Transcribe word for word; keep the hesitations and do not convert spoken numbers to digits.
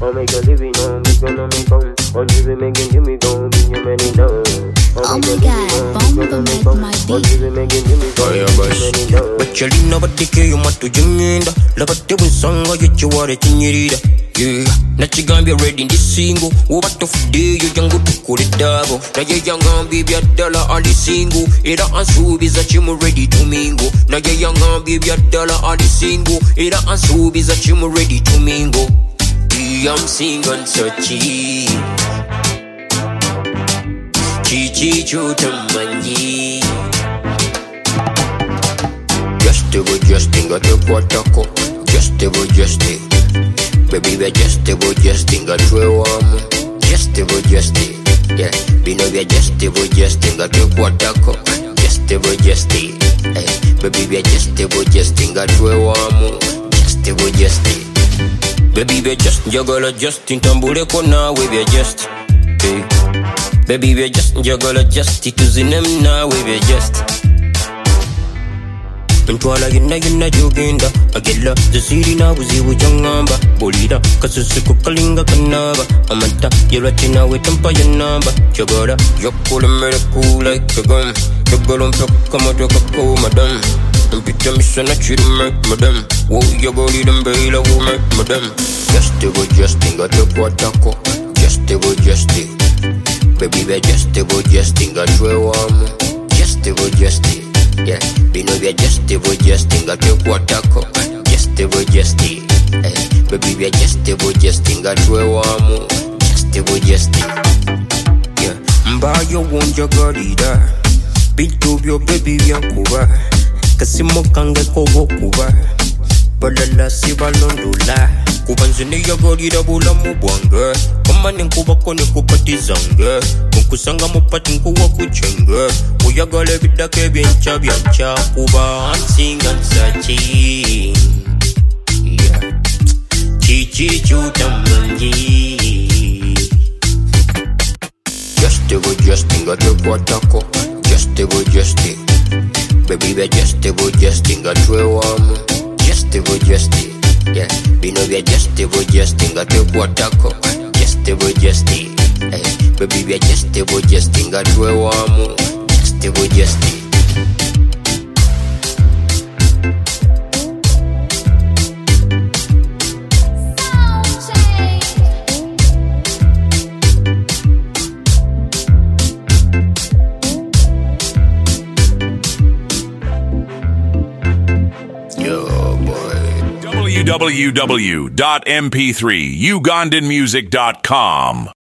I'll make a living on, make a no make on. On you be making Jimmy go, be your many down. Oh my god, bomba make my beat. Bachelor nobody care you want to jingenda. Labate bunsanga yichi ware chinyirida. Yeah, nachigambi ready in this single. Ubato fide you jangu tukuri dabo. Na ye yangambi bya dollar on this single. Ira ansubiza chimu ready to mingle. Na ye yangambi bya dollar on this single. Ira ansubiza chimu ready to mingle. I'm singing so cheap. Chichi chutamani. Just a justing got a quartaco. Just a justing. Baby, we just a justing got a warm. Just a justing. Yeah, we know we just a justing got a quartaco. Just a justing. Hey, baby, we just a justing got a warm. Just a justing. Baby, we just juggle adjusting tambure kona we be just. Hey. Baby, we just juggle adjust it to zinem na we be just. Ntwala yina yina joginda agella zisiri na buzi bujangamba bolida kasusiku kalinga kanaba amata yelatina we tampa yanamba chagara yokole mere cool like a gun juggle on kama toka ko madam. Picture me son a chill make madam. Whoa, you go lead them bail who make madam. Just a go justing got a quartaco. Just a go justing. Baby, we just a go justing got a warm. Just a go justing. Yeah, we know we just a go justing got a quartaco. Just a go justing. Hey, baby, we just a go justing got a warm. Just a go justing. Yeah, mba yo wonja garida. Beat up your baby yankuba. Kasimo kange kogo kuba balala si balondola kubanzini yagorira bula mubwanga kama ninkuba kone kupatizanga kunkusanga mupati nkuwa kuchenga uyagale bidake byencha byancha kuba I'm singing searching yeah chichi chutamangi just a go justing got a quartaco just a go justing. Baby, we just a go justing got a warm. Just a go justing. Yeah, we know we just a go justing got a quartaco. Just a go justing. Hey, baby, we just a go justing got a warm. Just a go justing. w w w dot m p three ugandan music dot com